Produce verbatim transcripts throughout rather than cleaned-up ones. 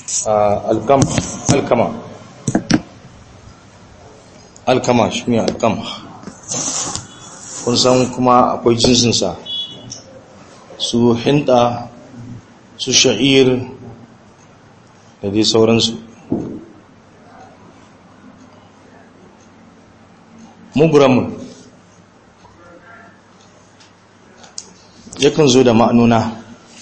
alkama alkama alkama shi ne alkama kun san kuma akwai jinsinsa su hinda su sha'ir da dai sauransu. Muguramun yakan zo da ma'anuna,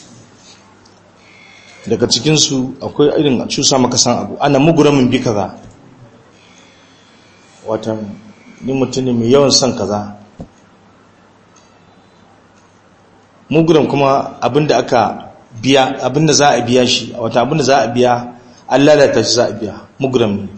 daga cikinsu akwai irin a cusa maka san abu, ana muguramin bi kaza, watan ni mutum ne mai yawan son kaza. Muguram kuma abinda aka biya, abinda za a biya shi, wata abinda za a biya an lalata shi za a biya, muguram ne.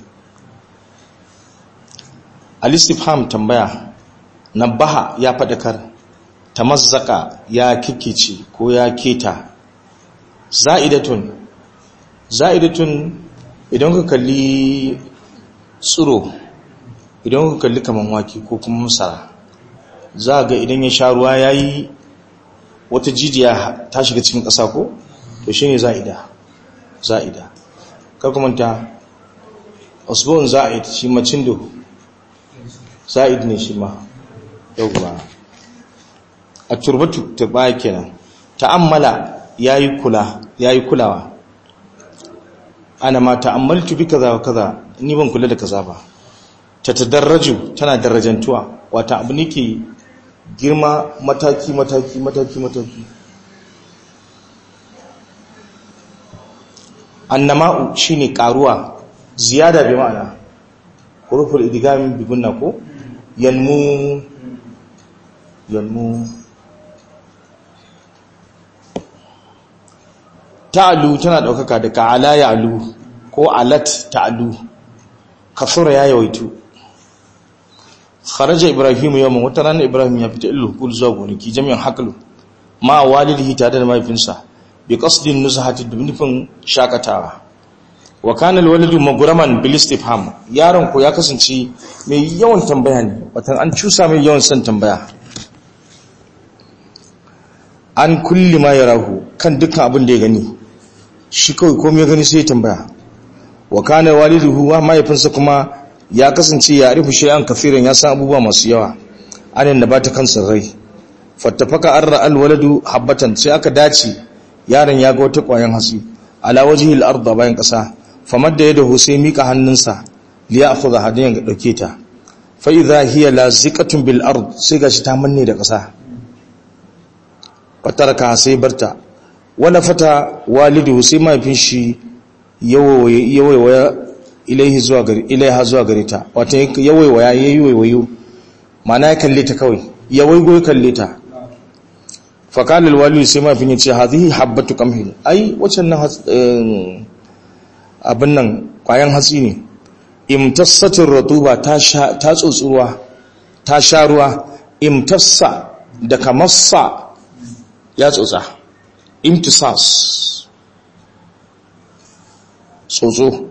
Al-istifham tambaya, nabaha ya faɗakar, tamazzaka ya kikice ko ya keta. Za'idatun, za'idatun idan ka kalli tsiro, idan ka kalli kaman wake ko kuma masara, za ga idan ya sha ruwa yayi wata jijiya ta shiga cikin ƙasa ko, to shine za'ida, za'ida. Kar ku manta usbun za'id shi macin do za'id ne shi ma yauwa. A turbatu turbaya kenan, ta'ammala yayi kula, yayi kulawa. Ana ma ta'ammaltu bi kaza wa kaza, ni ban kula da kaza ba. Tatadarraju tana darajantuwa, wata abu ne ke girma mataki mataki mataki mataki. Annama'u shine karuwa, ziyada bi ma'ana huruful idgham bi gunna ko yanmu yanmu. Ta'alu tana daukaka da ka'ala ya'lu ko alat ta'alu, kasura ya yawaitu. Kharaja Ibrahim yawman, wata ranar Ibrahim ya fita illu kul zuwa gonaki jami'an haqlu ma walidihi tare da mahaifinsa bi qasdin nuzhati dubnifin shakatawa. Wa kana alwalidu maghraman bil istifham, yaron ko ya kasance mai yawan tambaya ne, watan an cusa mai yawan san tambaya. An kulli ma yarahu, kan dukkan abin da ya gani shi kawai komai ya gani sai ya tambaya. Wa kana waliduhu wa mahaifinsa kuma ya kasance ya arifu shay'an kafiran, ya san abubuwa masu yawa. Anan da bata kansa rai. Fattafaka arra alwaladu habatan, sai aka dace yaron ya ga wata ƙwayan hatsi ala wajhil arda bayan ƙasa. Famadda yadahu sai mika hannunsa li ya'khudha hadiyan ga dauke ta. Fa idha hiya laziqatun bil ard, sai gashi ta manne da ƙasa. Fataraka sai barta. Wala fata walidu sai mahaifin shi yawaiwaya ilaihi zuwa gari ilaiha zuwa gare ta, wato yawaiwaya yayi waiwayo, ma'ana ya kalle ta kawai, yawaigo ya kalle ta. Fa qala al walidu sai mahaifin ya ce hadhihi habbatu qamhin, ai wacan nan abin nan kwayan hatsi ne. Imtassatir ratuba, ta sha ta tsotsuruwa, ta sha ruwa. Imtassa da kamassa ya tsotsa, imtisas tsotso.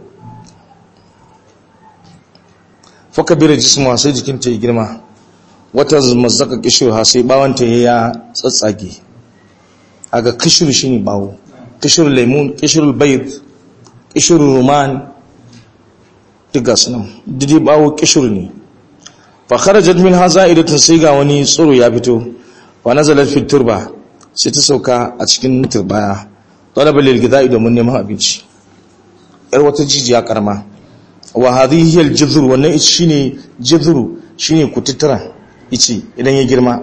Faka bira jisma, sai jikinta ya girma. Wata mazzaka kishirha, sai bawanta ya tsatsage. Aga kishir shine bawo, kishir lemon, kishir bayd, kishir ruman, diga sunan didi bawo kishir ne. Fa kharajat minha za'idatun, sai ga wani tsiro ya fito. Wa nazalat fi turba, sai ta sauka a cikin turbaya. Talaba lil gida'i, domin neman abinci. Yar wata jijiya karma. Wa hadhihi hiya al-jidhr, wannan shine jidhru, shine kututtura ice idan ya girma.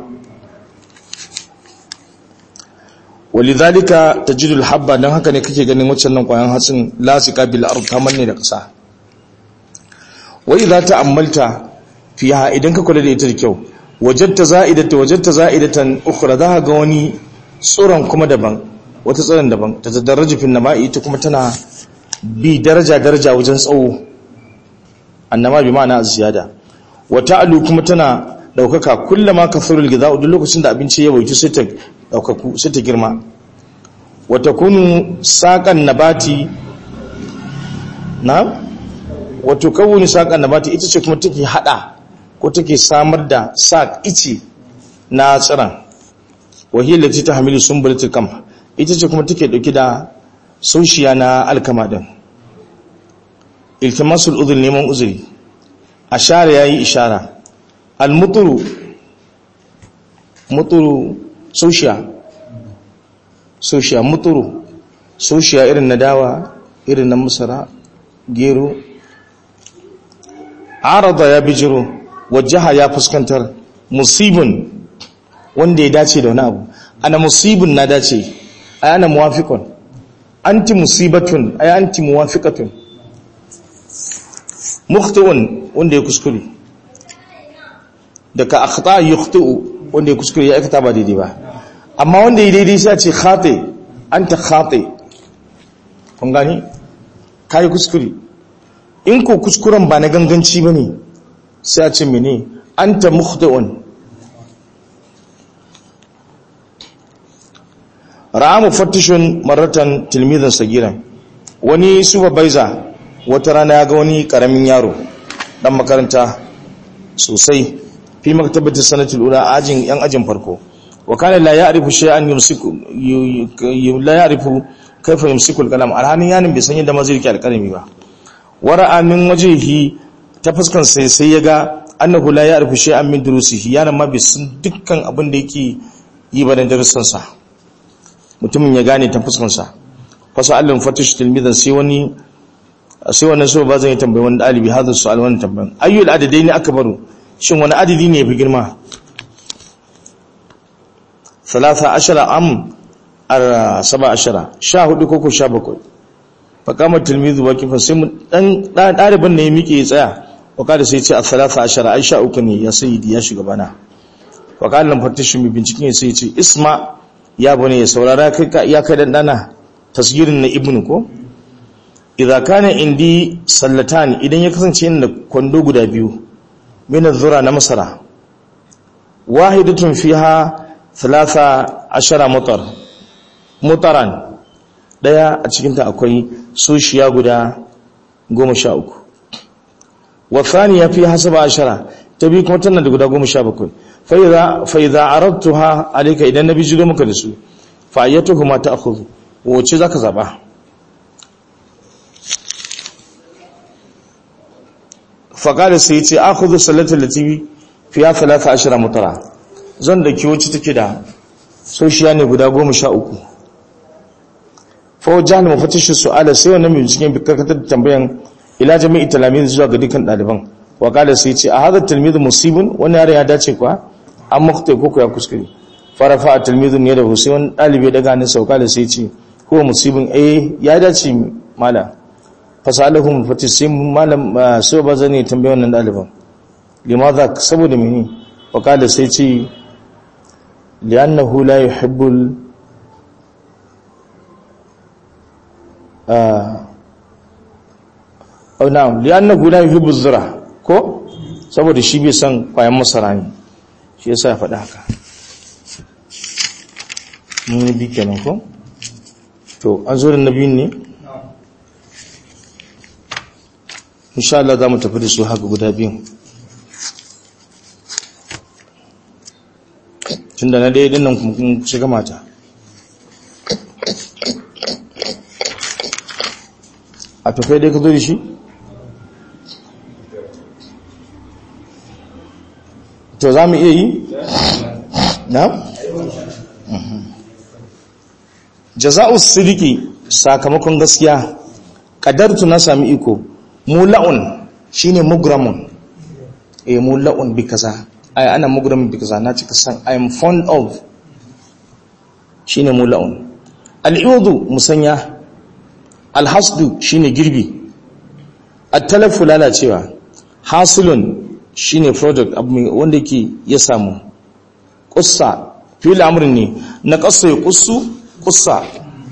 Walidhalika tajidu al-habba, dan haka ne kake ganin waccan nan kwayan hatsin lasika bil ard, kamar ne da kasa. Wa idza ta'ammalta fiha, idan ka kula da ita da kyau, wajadta za'idatan wajadta za'idatan ukhra, za ga wani tsoron kuma daban, wata tsoron daban. Ta tadarraju fil nama'i, ita kuma tana bi daraja daraja wajen tsawo. Annama bi ma'ana ziyada. Wa ta'alu kuma tana daukaka, kullama kathurul gida'u, duk lokacin da abinci ya waitu sai ta daukaku, sai ta girma. Wa takunu saqan nabati na wa tukawuni saqan nabati, ita ce kuma take hada ko take samar da saq ice na tsiran. Wa hiya allati tahmilu sunbulatul qamh, ita ce kuma take dauki da saushiya na alkama din. iltimasul udhr neman uzuri, ashara yayi ishara, al-muturu muturu soshiya soshiya muturu soshiya irin na dawa irin na masara gero. Arada ya bijiro, wajaha ya fuskantar, musibin wanda ya dace da wani abu, ana musibin na dace, ay ana muwafiqun, anti musibatun ay anti muwafiqatun. Mukhti'un wanda ya kuskure, daga akhta yukhti'u wanda ya kuskure ya aikata ba daidai ba, amma wanda ya daidai sai a ce khati, anta khati, kun gani kai kuskure. In ko kuskuren ba na ganganci bane sai a ce mene anta mukhti'un. Ra'a mufattishun marratan tilmizan sagiran, wani supervisor wata rana ya ga wani karamin yaro dan makaranta sosai fi maktabati sanatul ula, ajin yan ajin farko, wa kana la ya'rifu shay'an yumsiku la ya'rifu kayfa yumsiku al-qalam, alhanin yanin bai san yadda ma zai rike alƙalami ba. Wara'a min wajhihi, ta fuskan sai sai yaga annahu la ya'rifu shay'an min durusihi, yanan ma bai san dukkan abin da yake yi ba da darussan sa. Mutumin ya gane ta fuskan sa, fa sa'alun fatish tilmizan, sai wani sai wannan so ba zan yi tambayi wani dalibi hadin su'al wannan tambayan, ayyul adadaini akbaru, shin wani adadi ne yafi girma, salasa ashara am ar saba ashara, sha hudu ko ko sha bakwai. Fa kama tilmizu waqifa, sai mu dan dalibin ne ya miƙe ya tsaya, wa kada sai ce as-salasa ashara, ai sha uku ne ya sayyidi ya shiga bana. Fa kana fatishin mai binciken sai ya ce isma ya bane ya saurara kai ya kai dan dana, tasgirin na ibnu ko idza kana indi sallatan, idan ya kasance inda kwando guda biyu min az-zura na masara, wahidatun fiha thalatha ashara mutar mutaran, daya a cikin ta akwai soshiya guda goma sha uku, wa thaniya fiha saba ashara, ta bi kuma tana da guda goma sha bakwai. fa idza fa idza aradtuha alayka, idan nabi jiro maka da su, fa ayyatuhuma ta'khudhu, wace zaka zaba? faƙada sai ce a kudu salatar latifi fiya talata ashira mutara, zan da kiwoci take da soshiya ne guda goma sha uku. fawo jihar mafatishin su'ala, sai wannan mai cikin karkatar da tambayan ila jami'i talamin zuwa ga dukkan ɗaliban. waƙada sai ce a hadar talmizin musibin, wani yare ya dace kuwa an makuta koko ya kuskure. farafa a talmizin ne da sai wani ɗalibai daga hannun sauka da sai ce kowa musibin eh ya dace mala. fasalahum fatis, sai malam sai ba zan yi tambayar wannan daliban limadha, saboda mene? wakala sai ce li'annahu la yuhibbul ah oh na'am li'annahu la yuhibbuz zura, ko saboda shi bai san kwayan masara ne, shi yasa ya faɗa haka. mun bi kenan ko to an zo da nabiyin ne, insha Allah za mu tafi da su haka guda biyun, tunda na dai dinnan kuma shiga mata. a tafai dai ka zo da shi to za mu iya yi na? jaza'u sidiki, sakamakon gaskiya, qadartu na sami iko, mula'un shine mugramun, eh mula'un bi kaza, ai ana mugramun bi kaza, na cika san I am fond of, shine mula'un. al'udu musanya, alhasdu shine girbi, at-talafu lalacewa, hasilun shine product abu wanda yake ya samu, qussa fil amrin ne na qassa ya qussu qussa.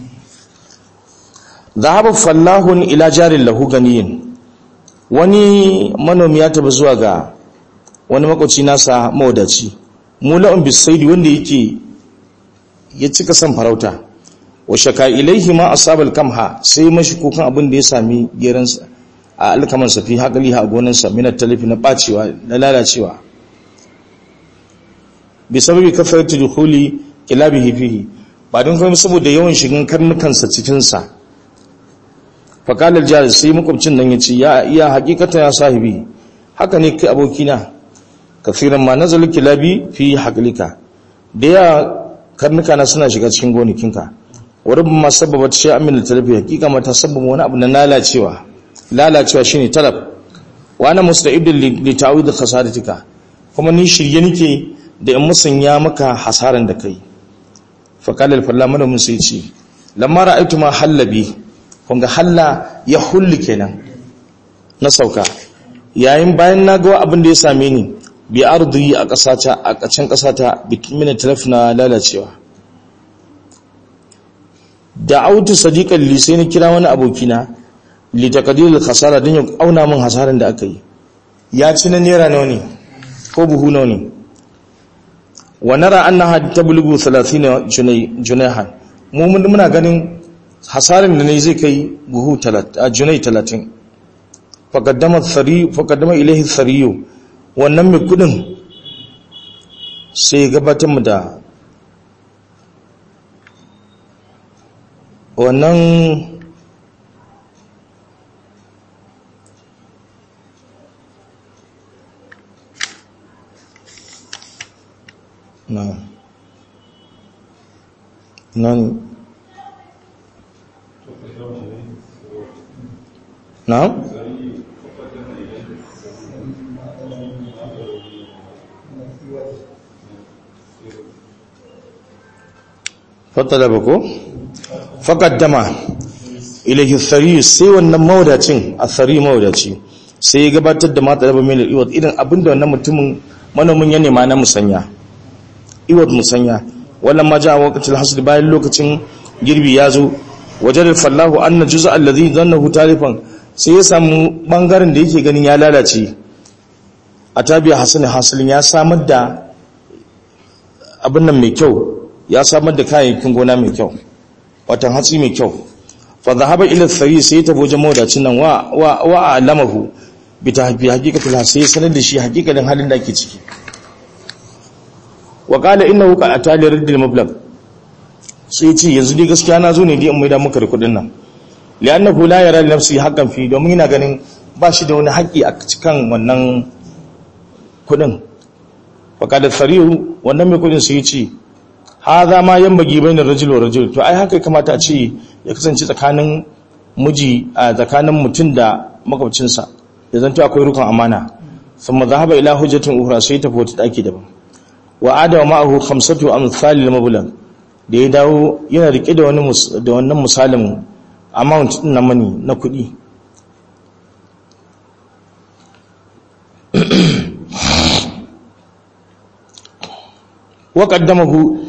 dhahaba fallahun ila jarin lahu ganiyin, wani manomi ya taba zuwa ga wani makwaci nasa mawadaci, mula'un bisaidi wanda yake ya cika san farauta, wa shaka ilaihi ma asabal kamha, sai mashi kukan abin da ya sami geransa a alkaman sa fi haƙali ha gonansa min at-talifi, na bacewa na lalacewa, bi sababi kafaratu dukhuli kilabihi fihi, ba don kuma saboda yawan shigin karnukansa cikin sa. faqala al-jalis sai makwabcin nan yace ya iya hakikatan ya sahibi haka ne kai abokina kafiran ma nazalu kilabi fi haqlika da ya karnuka na suna shiga cikin gonakinka wurin ma sababat shay'an min al-talafi hakika mata sababa wani abu na lalacewa lalacewa shine talab wa ana musta'idun li ta'awid khasaratika kuma ni shirye nake da in musanya maka hasaran da kai fa qala al-fallama mun sai ce lamma ra'aytu ma hallabi kun ga halla ya hulli kenan na sauka yayin bayan na ga abin da ya same ni bi ardi a kasata a kacin kasata bi min talafna lalacewa da'autu sadiqan li sai ni kira wani abokina li taqdir al-khasara din ya auna min hasaran da aka yi ya ci na naira nawa ne ko buhu nawa ne wa nara annaha tablughu thalathina junayhan mu muna ganin hasaran da ne zai kai buhu junai talatin faqaddama thari faqaddama ilayhi thariyu wannan mai kudin sai gabatar mu da wannan na nan na fatalaba ko faqaddama ilayhi thari sai wannan mawadacin athari mawadaci sai ya gabatar da matalaba min al-iwad idan abinda wannan mutumin manomin ya nema na musanya iwad musanya wallan ma ja waqtul hasd bayan lokacin girbi yazo wajar fallahu anna juz'a alladhi dhannahu talifan sai ya samu bangaren da yake ganin ya lalace a tabiya hasan hasilin ya samar da abin nan mai kyau ya samar da kayayyakin gona mai kyau watan hatsi mai kyau fa dhahaba ila thari sai ta boje mawadacin nan wa wa, wa alamahu bi tahbi haqiqatul sai sanar da shi haqiqatin halin da ake ciki wa qala innahu ka atali riddil mablagh sai ce yanzu dai gaskiya na zo ne dai in maida muka da kudin nan li'annahu la yara li nafsi haqqan fi domin yana ganin ba shi da wani haƙi a cikin wannan kudin wa qala thariyu wannan mai kudin sai ce haza ma yambagi bainar rajul wa rajul to ai haka kamata a ce ya kasance tsakanin miji a tsakanin mutum da makwabcinsa da zanto akwai rukun amana thumma dhahaba ila hujjatin ukhra sai ta fota daki daban wa adama ma'ahu khamsatu amsal al-mablag da ya dawo yana rike da wani da wannan misalin amount din na money na kudi wa qaddamahu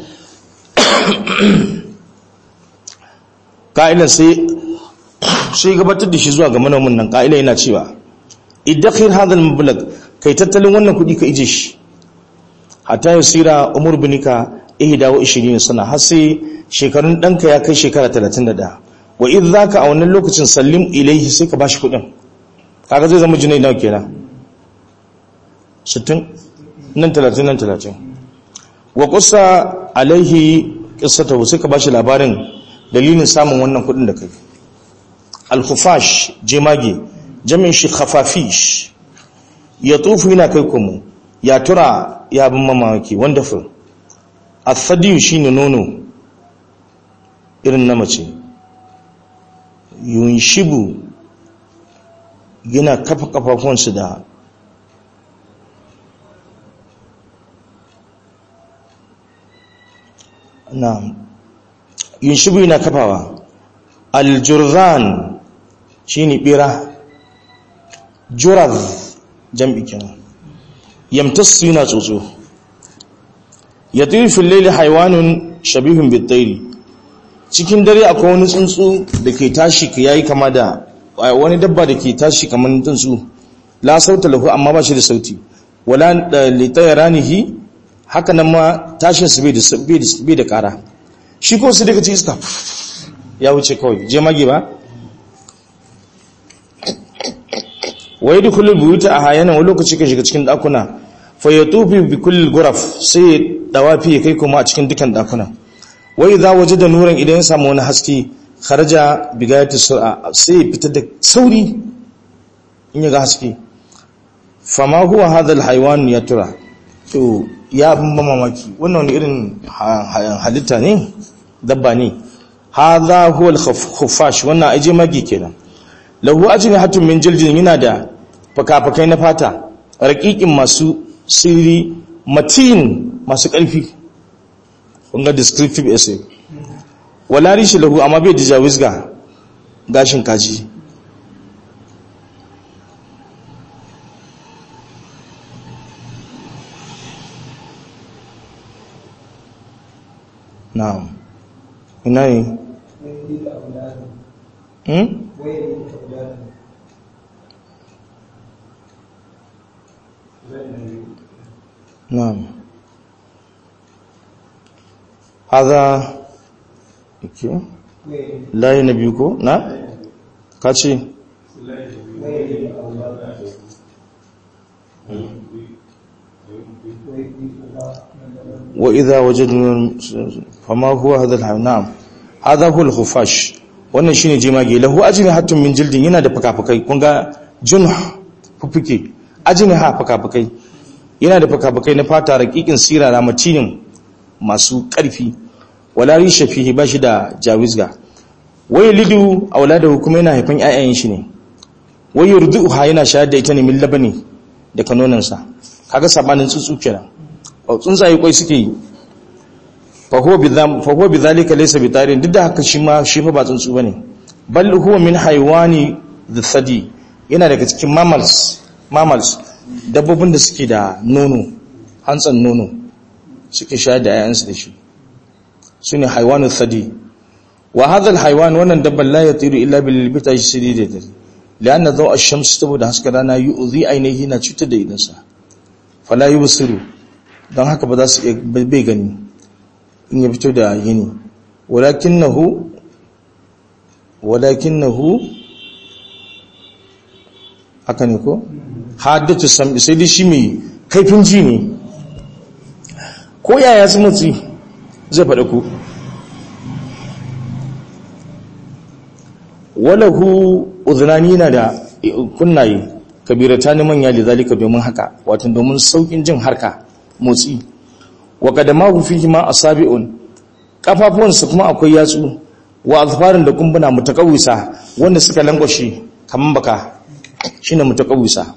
ƙa'ila sai gabatar da shi zuwa ga manomin nan ƙa'ila yana cewa idakhir hadal mablag kai tattalin wannan kuɗi ka ije shi hatta yasira umur binika ihda wa ishirin sana har sai shekarun ɗanka ya kai shekara talatin da ɗaya wa idh zaka a wannan lokacin sallim ilaihi sai ka bashi kuɗin kaga zai zama jinai nawa kenan sittin nan talatin nan talatin wa qussa alaihi qissatahu sai ka bashi labarin dalilin samun wannan kudin da kai al-khufash jemage jami'in shi khafafish ya tufu yana kai kuma ya tura ya bin mamaki wonderful al-thadiyu shine nono irin na mace yunshibu yana kafa kafafunsu da na yunshibu yana kafawa aljurran shine bira juraz jam'i kenan yamtassu yana tsotso yatifu al-layli haywanun shabihun bit-tayri cikin dare akwai wani tsuntsu da ke tashi ka yayi kama da wani dabba da ke tashi kaman tsuntsu la sauta lahu amma ba shi da sauti wala li tayranihi haka nan ma tashin su bai da bai da kara shi ko su daga ci iska ya wuce kawai je mage ba wai da kullul buyuta a hayanan wani lokaci ka shiga cikin dakuna fa yatufi bi kullil ghuraf sai dawafi kai kuma a cikin dukan dakuna wai za waje da nuran idan ya samu wani haske kharaja bigayati sur'a sai fitar da sauri in ya ga haske fama huwa hadha alhayawan ya tura to ya ban mamaki wannan wani irin halitta ne dabba ne hadha huwa alkhufash wannan aje magi kenan lahu ajnihatun min jildin yana da fakafakai na fata raqiqin masu sirri matin masu ƙarfi kun ga descriptive essay wala rishi lahu amma bai da jawizga gashin kaji na'am ina ne hmm na'am hada okay layi na biyu ko na kace wa idha wajadna fama huwa hadha al na'am hadha huwa al-khufash wannan shine jemage lahu ajnihatun min jildin yana da fakafakai kun ga junh fufuke ajniha fakafakai yana da fakafakai na fata raqiqin sirara matinin masu ƙarfi wala risha fihi bashi da jawizga wai lidu auladahu kuma yana haifan ƴaƴayen shi ne wai yurduha yana shayar da ita ne min labani da kanonan sa kaga sabanin tsuntsu kenan tsuntsaye kwai suke yi fa huwa bidham fa huwa bidhalika laysa bitarin duk da haka shi ma shi fa ba tsuntsu bane bal huwa min haywani dhadi yana daga cikin mammals mammals dabbobin da suke da nono hantsan nono suke shayar da ƴaƴansu da shi sune haywanu thadi wa hadha alhayawan wannan dabban la yatiru illa bil bitash sidid lianna daw ash-shams saboda haska rana yu'zi ainihi na cutar da idansa fala yubsiru dan haka ba za su bai gani in ya fito da yini walakinahu walakinahu haka ne ko haddatu sam sai dai shi mai kaifin ji ne ko yaya su mutsi zai faɗa ku walahu udhnani na da kunnaye kabirata ne manya da zalika domin haka wato domin saukin jin harka motsi wa qadamahu fihi ma asabi'un kafafuwansa kuma akwai yatsu wa azfarin da kumbuna mutakawisa wanda suka langwashe kaman baka shine mutakawisa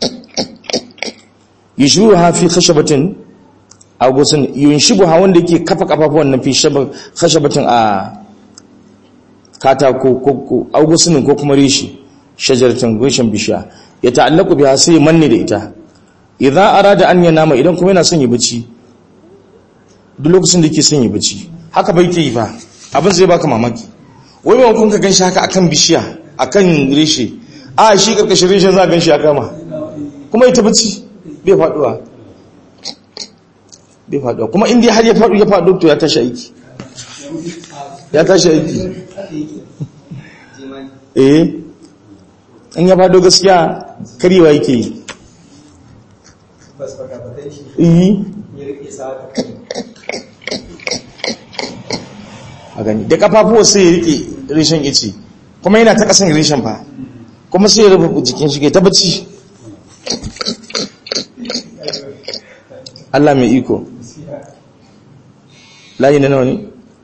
yishuha fi khashabatin agusin yunshibuha wanda yake kafa kafafuwan nan fi khashabatin a katako ko agusin ko kuma rishi shajaratin gushin bishiya ya ta'allaku biha sai manne da ita idan arada an yanama idan kuma yana son yi bacci duk lokacin da yake son yi bacci haka bai ke yi fa abin zai baka mamaki wai ba kun ka ganshi haka akan bishiya akan rishi a shi karkashin rishin za a ganshi a kama kuma ita bacci bai faduwa bai faduwa kuma inda har ya fadu ya fadu to ya tashi aiki ya tashi aiki eh in ya fado gaskiya karewa yake yi yi a gani da kafafuwa sai ya rike rishin ice kuma yana ta kasan rishin fa kuma sai ya rufe jikin shi ke ta bacci Allah mai iko layi na nawa ne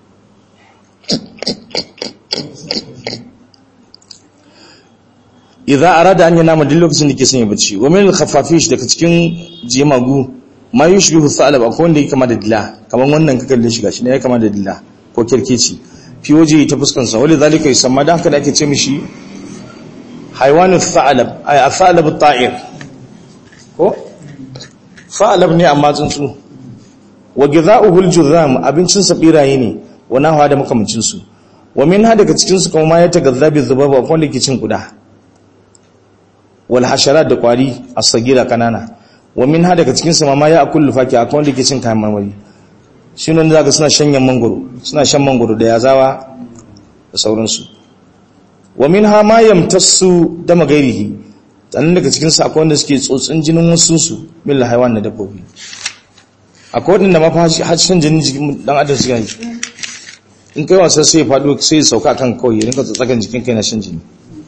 idan arada an yana duk lokacin da ke son ya bacci wa min al-khaffafish daga cikin jemagu ma yushbihu thalab akwai wanda yake kama da dila kaman wannan ka kalle shi gashi ne ya kama da dila ko kirkici fi waje ta fuskan sa wali zalika yusamma dan haka da ake ce mishi haywanu thalab ay athalab at-ta'ir ko thalab ne amma tsuntsu wa gidha'uhu al-juzam abincin sa biraye ne wa nahwa da makamancin su wa min ha daga cikin su kuma ma ya tagazzabi zubaba akwai wanda yake cin kuda wal hasharat da kwari as-sagira kanana wa minha daga cikin su ma ya akullu faki akwai wanda ke cin kayan marmari shine wanda zaka suna shanyan mangoro suna shan mangoro da yazawa da sauransu wa minha ma yamtassu da magairihi dan daga cikin su akwai wanda suke tsotsin jinin wasu su bil haywan na dabbobi akwai wanda ma fa har shan jinin jikin dan adam su gani in kai wasa sai ya faɗo sai ya sauka kan kawai ya rinka tsakan jikin kai na shan jini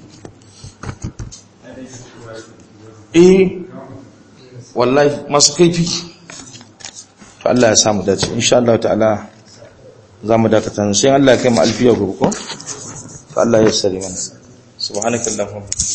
eh wallahi masu kaifi to Allah ya samu dace insha Allah ta'ala zamu dakata sai Allah ya kai mu alfiya gobe ko to Allah ya sare mana subhanakallahumma